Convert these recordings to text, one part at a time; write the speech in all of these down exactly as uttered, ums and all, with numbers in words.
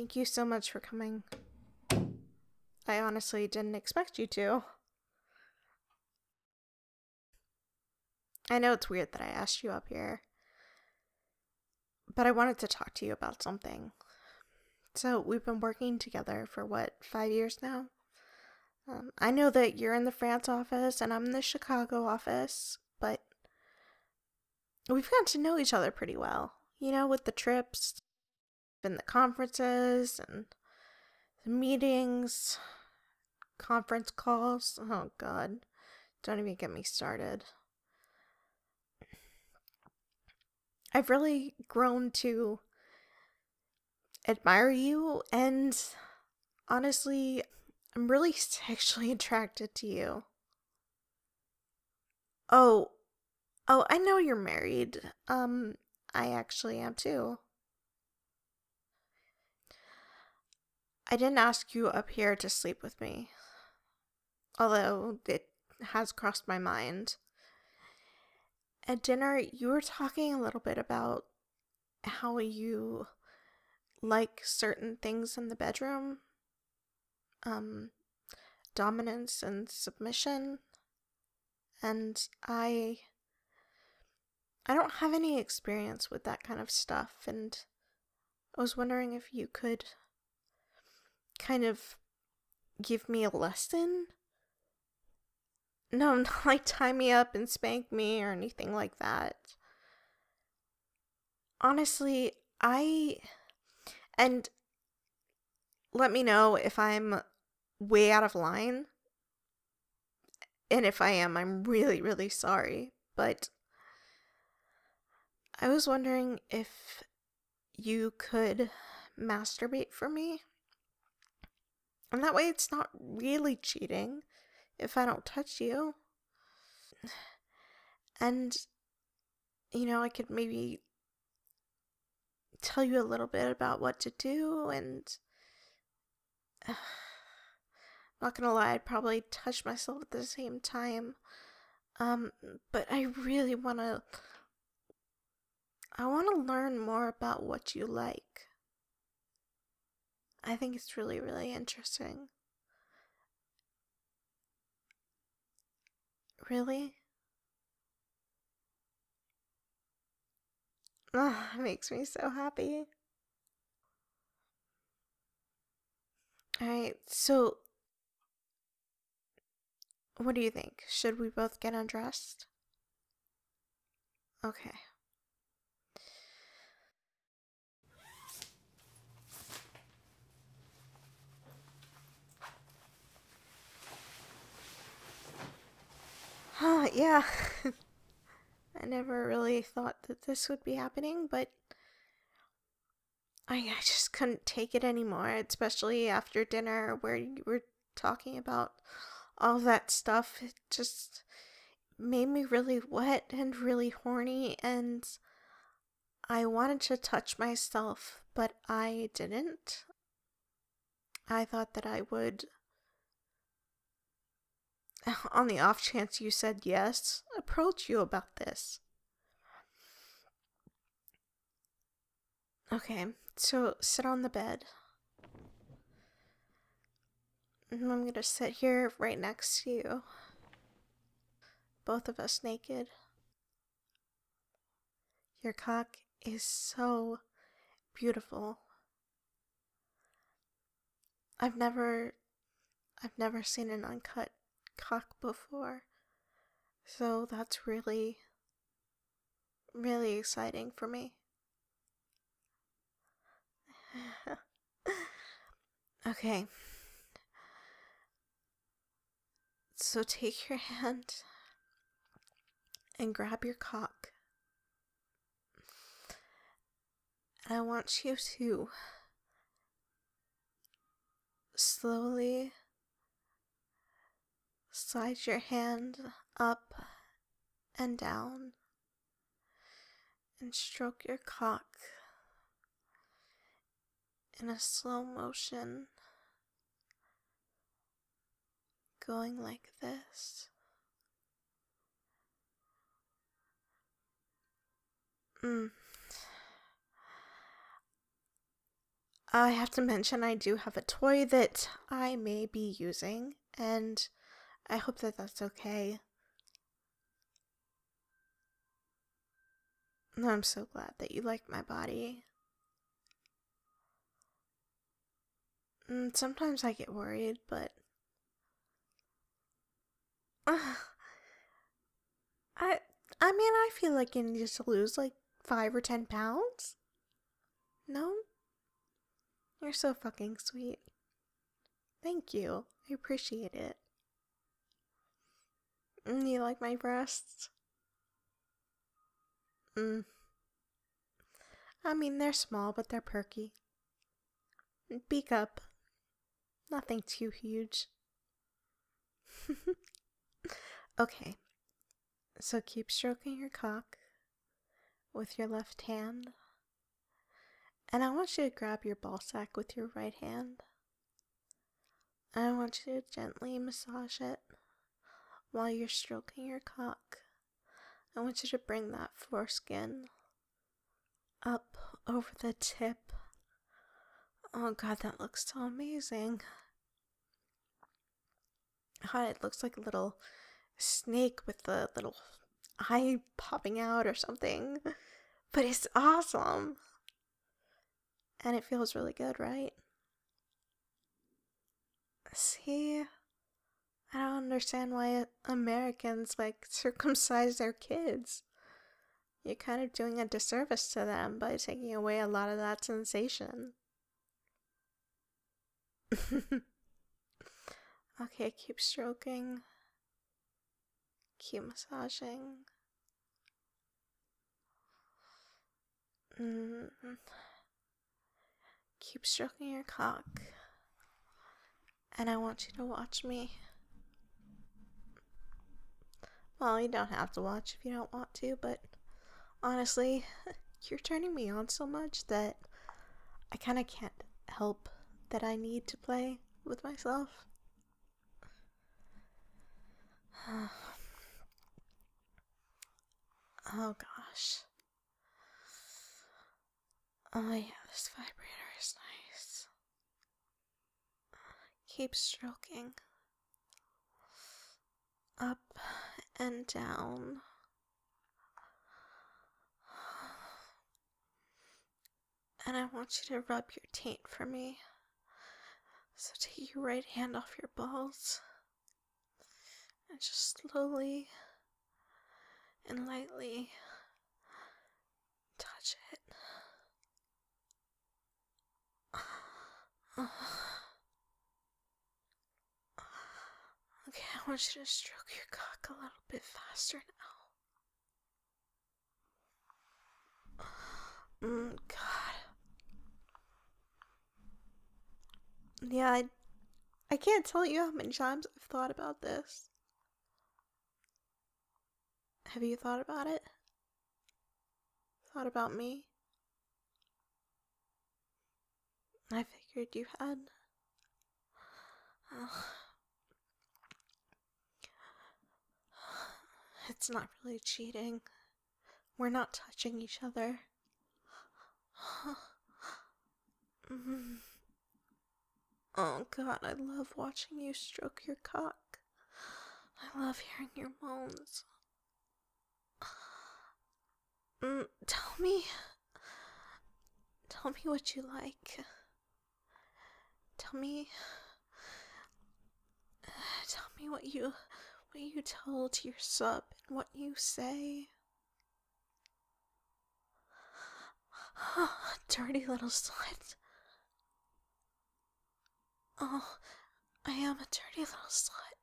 Thank you so much for coming. I honestly didn't expect you to. I know it's weird that I asked you up here, but I wanted to talk to you about something. So, we've been working together for what, five years now? Um, I know that you're in the France office and I'm in the Chicago office, but we've gotten to know each other pretty well. You know, with the trips and the conferences and the meetings, conference calls. Oh, God. Don't even get me started. I've really grown to admire you, and honestly, I'm really sexually attracted to you. Oh, oh, I know you're married. Um, I actually am too. I didn't ask you up here to sleep with me, although it has crossed my mind. At dinner, you were talking a little bit about how you like certain things in the bedroom, um, dominance and submission, and I I don't have any experience with that kind of stuff, and I was wondering if you could kind of give me a lesson. No, not like tie me up and spank me or anything like that. Honestly, I and let me know if I'm way out of line. And if I am, I'm really, really sorry. But I was wondering if you could masturbate for me. And that way it's not really cheating if I don't touch you. And, you know, I could maybe tell you a little bit about what to do, and uh, I'm not gonna lie, I'd probably touch myself at the same time. Um, but I really wanna, I wanna learn more about what you like. I think it's really, really interesting. Really? Oh, it makes me so happy. Alright, so what do you think? Should we both get undressed? Okay. Huh, yeah. I never really thought that this would be happening, but I, I just couldn't take it anymore, especially after dinner where you were talking about all that stuff. It just made me really wet and really horny, and I wanted to touch myself, but I didn't. I thought that I would, on the off chance you said yes, approach you about this. Okay, so sit on the bed. And I'm gonna sit here right next to you. Both of us naked. Your cock is so beautiful. I've never I've never seen an uncut cock before. So that's really really exciting for me. Okay. So take your hand and grab your cock. And I want you to slowly slide your hand up and down and stroke your cock in a slow motion, going like this. Mm. I have to mention I do have a toy that I may be using, and I hope that that's okay. I'm so glad that you like my body. Mm, sometimes I get worried, but uh, I I mean I feel like you need to lose like five or ten pounds. No, you're so fucking sweet. Thank you. I appreciate it. Mm, you like my breasts? Mm. I mean they're small, but they're perky. Beak up. Nothing too huge. Okay, so keep stroking your cock with your left hand. And I want you to grab your ball sack with your right hand. And I want you to gently massage it while you're stroking your cock. I want you to bring that foreskin up over the tip. Oh god, that looks so amazing. God, it looks like a little snake with the little eye popping out or something. But it's awesome. And it feels really good, right? See? I don't understand why Americans, like, circumcise their kids. You're kind of doing a disservice to them by taking away a lot of that sensation. Okay, keep stroking. Keep massaging. Mm. Keep stroking your cock. And I want you to watch me. Well, you don't have to watch if you don't want to, but honestly, you're turning me on so much that I kind of can't help that I need to play with myself. Oh gosh. Oh yeah, this vibrator is nice. Keep stroking. Up and down. And I want you to rub your taint for me. So take your right hand off your balls and just slowly and lightly touch it. Okay, I want you to stroke your cock a little bit faster now. Mm, God. Yeah, I, I can't tell you how many times I've thought about this. Have you thought about it? Thought about me? I figured you had. Oh. It's not really cheating. We're not touching each other. Mm. Oh god, I love watching you stroke your cock. I love hearing your moans. Mm, tell me, tell me what you like. Tell me, tell me what you, what you tell to your sub and what you say. Dirty little slut. Oh, I am a dirty little slut.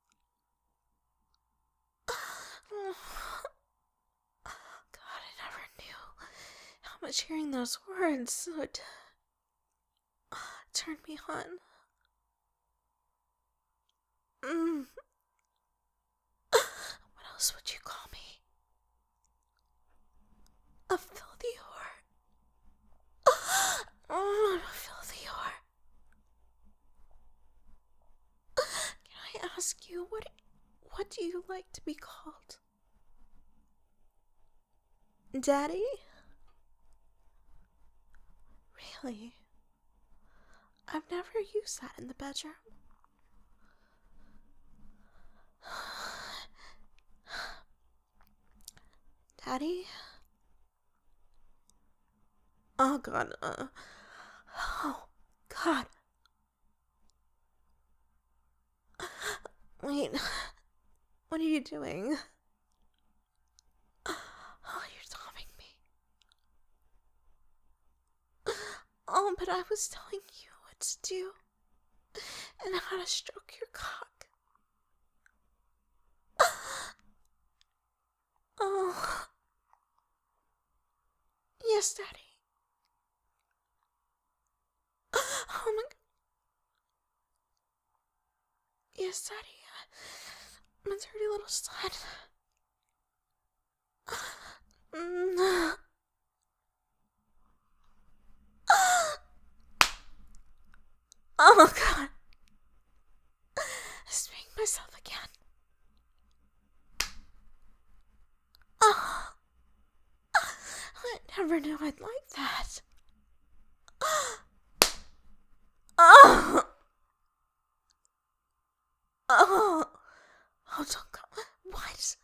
God, I never knew how much hearing those words would turn me on. Mm. What else would you call me? A filthy whore. Oh, a filthy whore. Can I ask you, what, what do you like to be called? Daddy? Really? I've never used that in the bedroom. Daddy? Oh, God. Uh, oh, God. Wait. What are you doing? Oh, you're stopping me. Oh, but I was telling you what to do and how to stroke your cock. Oh. Yes, Daddy. Oh my God. Yes, Daddy. My dirty little son. Mm. Oh, God. Speaking myself again. Oh. I never knew I'd like that. Oh. Oh. Oh, don't come. What?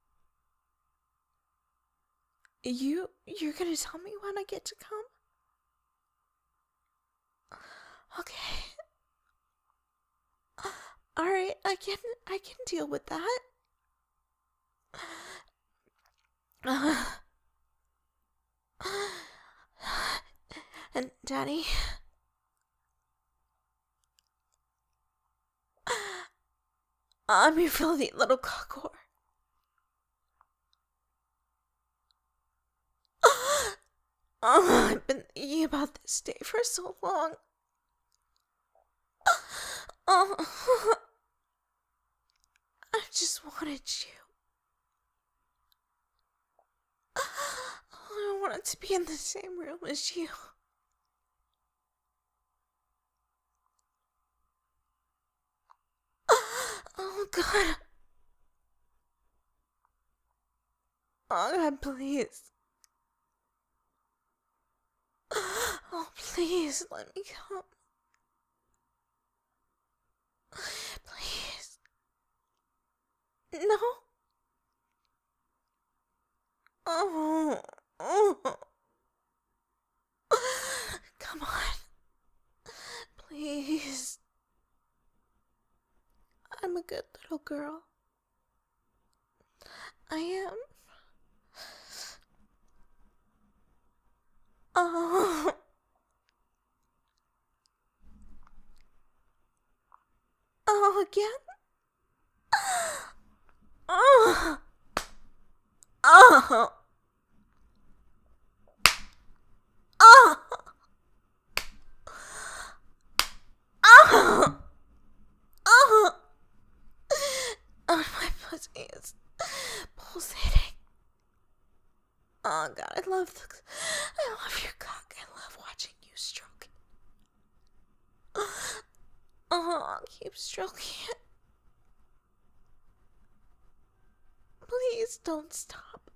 You, you're gonna tell me when I get to come? Okay. Alright, I can, I can deal with that. Uh, and Daddy, I'm your filthy little cock whore. Oh, I've been thinking about this day for so long. Oh, I just wanted you. I wanted to be in the same room as you. Oh, God. Oh, God, please. Oh, please, let me come. Please. No. Oh. Oh. Come on. Please. I'm a good little girl. I am. Oh. Oh, again? Oh. Oh. Oh. Oh. Oh. Oh, my pussy is pulsating. Oh, God, I love the, I love your cock. I love watching you stroke it. Oh, I'll keep stroking it. Please don't stop.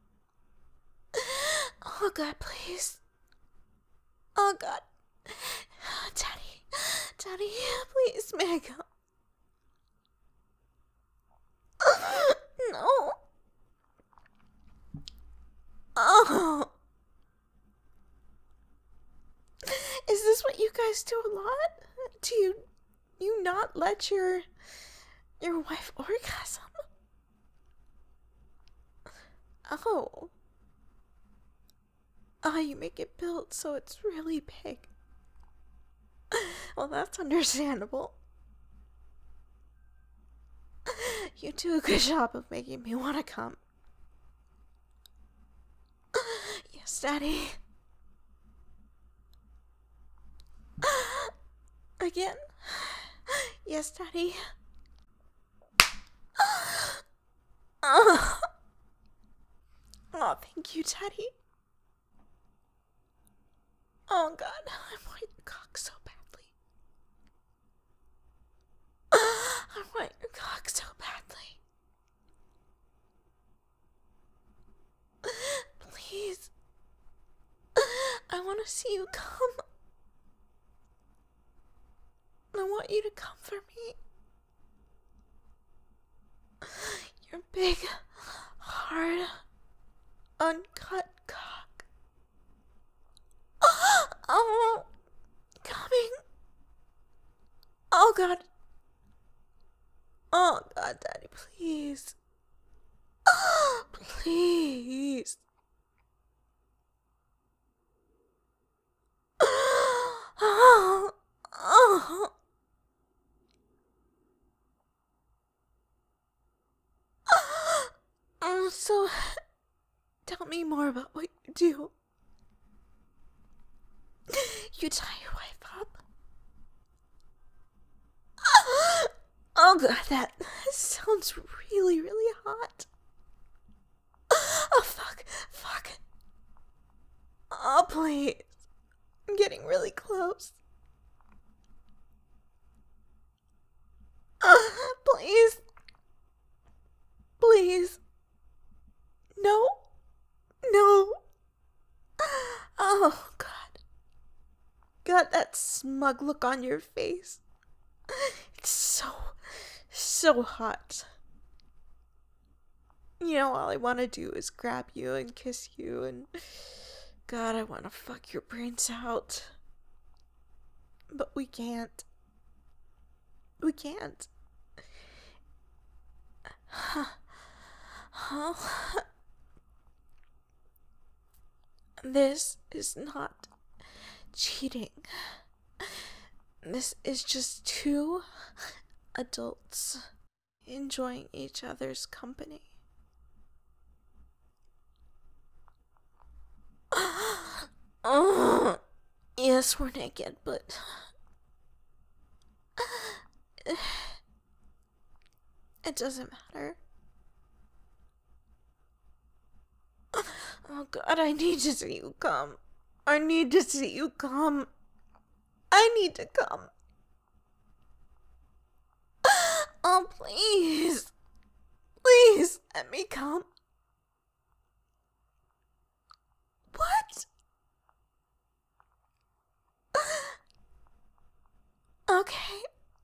Oh, God, please. Oh, God. Daddy. Daddy, please, may I go? No. Oh. Is this what you guys do a lot? Do you, you not let your, your wife orgasm? Oh. Oh, you make it built so it's really big. Well, that's understandable. You do a good job of making me want to come. Yes, Daddy. Again? Yes, Daddy. Oh, oh, thank you, Daddy. Oh, God, I want your cock so badly. I want your cock so badly. Please. I want to see you come. want you to come for me. Your big, hard, uncut cock. Oh, coming. Oh, God. Oh, God, Daddy, please. Please. Oh, oh. Oh, so, tell me more about what you do. You tie your wife up. Oh, God, that sounds really, really hot. Oh, fuck, fuck. Oh, please. I'm getting really close. Uh, please. Please. No. No. Oh, God. God, that smug look on your face. It's so, so hot. You know, all I want to do is grab you and kiss you, and God, I want to fuck your brains out. But we can't. We can't. This is not cheating. This is just two adults enjoying each other's company. Oh, yes, we're naked, but it doesn't matter. Oh, God, I need to see you come. I need to see you come. I need to come. Oh, please. Please, let me come. What? Okay.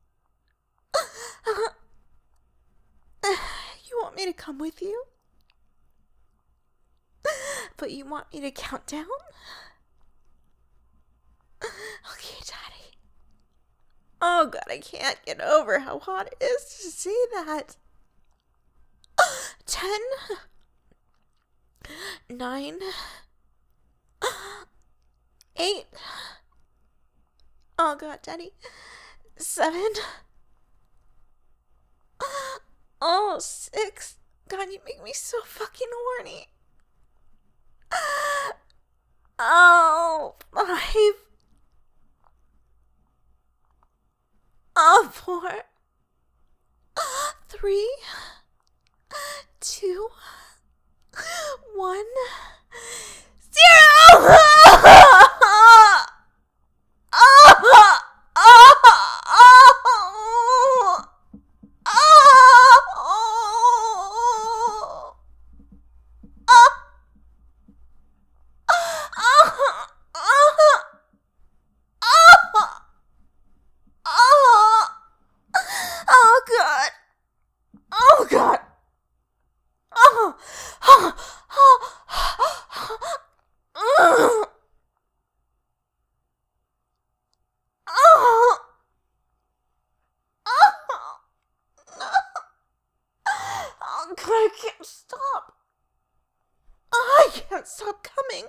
You want me to come with you? But you want me to count down? Okay, Daddy. Oh, God, I can't get over how hot it is to say that. Ten. Nine. Eight. Oh, God, Daddy. Seven. Oh, six. God, you make me so fucking horny. Oh, five. Oh, four. Three. Two. One. Zero! Oh, God. Oh, God. Oh, oh, oh, oh, oh, oh, God, I can't stop. I can't stop coming.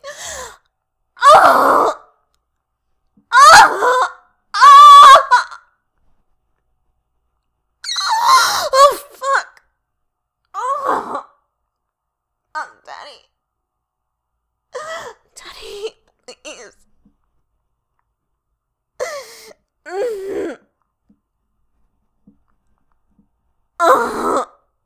Oh, oh, oh, oh, fuck. Oh, oh, Daddy. Daddy, please. Mm. Oh.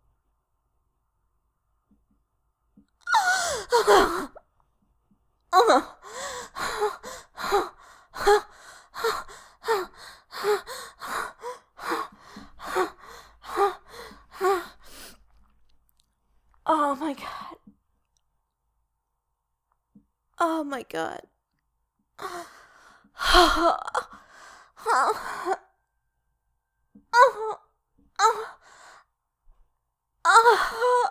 Oh. Oh. Oh my God. Oh my God. Oh, oh, oh,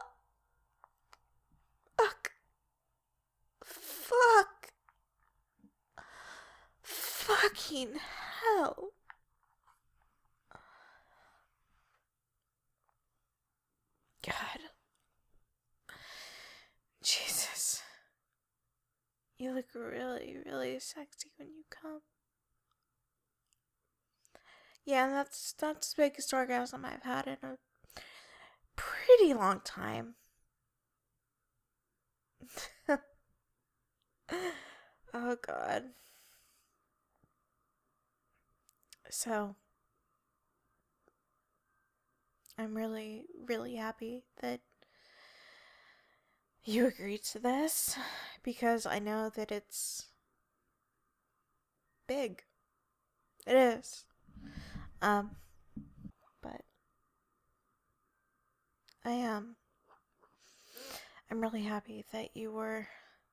fuck, fuck, fucking hell. God. Jesus. You look really, really sexy when you come. Yeah, and that's that's the biggest orgasm I've had in a pretty long time. Oh god. So, I'm really, really happy that you agreed to this because I know that it's big. It is. Um, but I am. I'm really happy that you were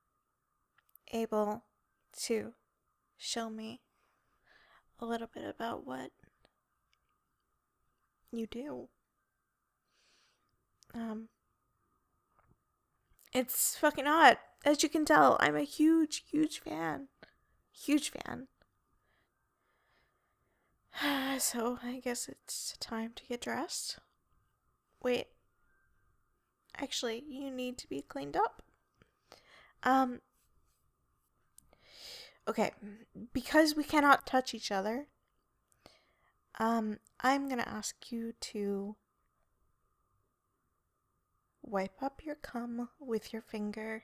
able to show me a little bit about what you do. Um, it's fucking hot. As you can tell, I'm a huge, huge fan. Huge fan. So, I guess it's time to get dressed. Wait. Actually, you need to be cleaned up. Um, okay. Because we cannot touch each other, um, I'm gonna ask you to wipe up your cum with your finger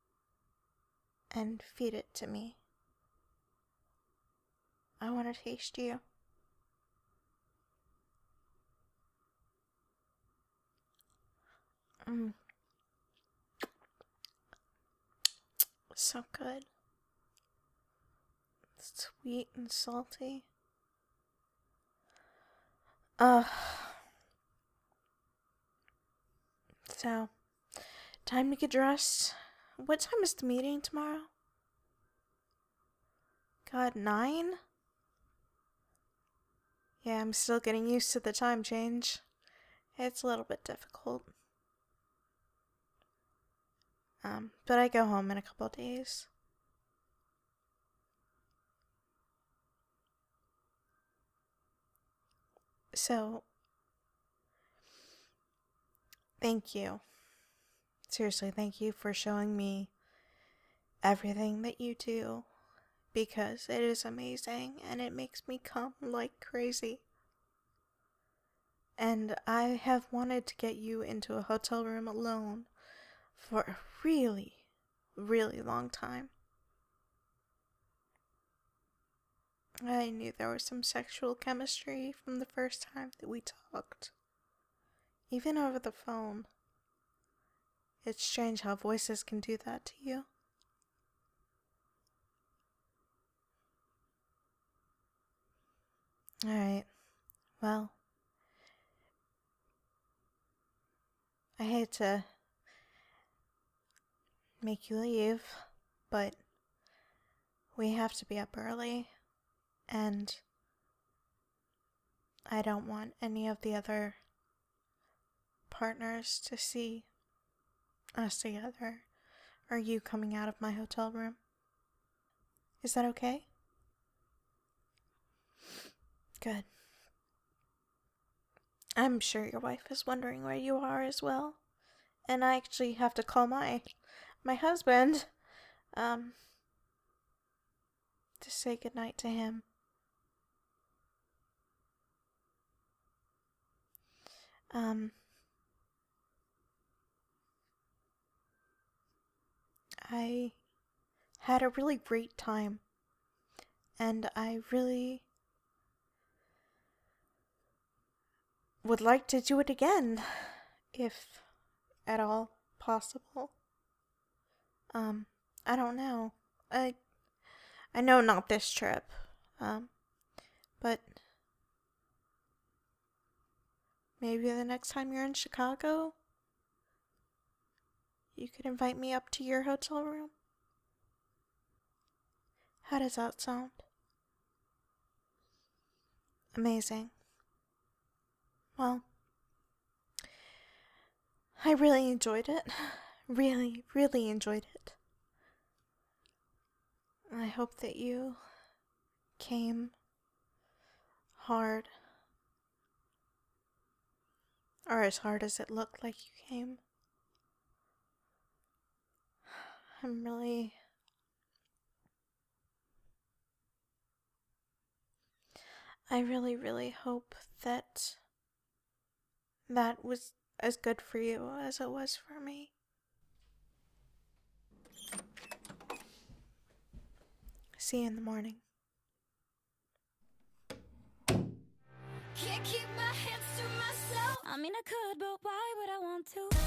and feed it to me. I want to taste you. Mm. So good. Sweet and salty. Uh, so, time to get dressed. What time is the meeting tomorrow? God, nine? Yeah, I'm still getting used to the time change. It's a little bit difficult. Um, but I go home in a couple of days. So, thank you. Seriously, thank you for showing me everything that you do. Because it is amazing and it makes me come like crazy. And I have wanted to get you into a hotel room alone for a really, really long time. I knew there was some sexual chemistry from the first time that we talked. Even over the phone. It's strange how voices can do that to you. Alright, well, I hate to make you leave, but we have to be up early, and I don't want any of the other partners to see us together, or you coming out of my hotel room. Is that okay? Good. I'm sure your wife is wondering where you are as well. And I actually have to call my my husband um to say goodnight to him. Um I had a really great time, and I really would like to do it again if at all possible. Um I don't know. I I know not this trip. Um but maybe the next time you're in Chicago, you could invite me up to your hotel room. How does that sound? Amazing. Well, I really enjoyed it. Really, really enjoyed it. I hope that you came hard. Or as hard as it looked like you came. I'm really... I really, really hope that that was as good for you as it was for me. See you in the morning. Can't keep my hands to myself. I mean, I could, but why would I want to?